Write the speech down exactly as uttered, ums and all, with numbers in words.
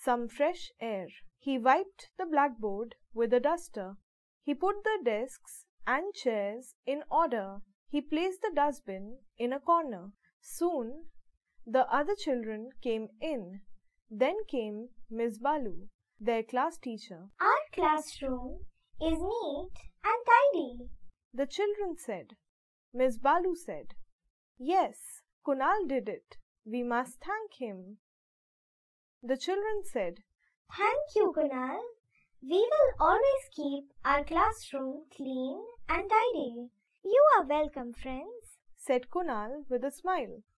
some fresh air. He wiped the blackboard with a duster. He put the desks and chairs in order. He placed the dustbin in a corner. Soon the other children came in. Then came Miss Balu, their class teacher. Our classroom is neat and tidy, the children said. Miss Balu said, Yes, Kunal did it. We must thank him. The children said, Thank you, Kunal. We will always keep our classroom clean and tidy. You are welcome, friends, said Kunal with a smile.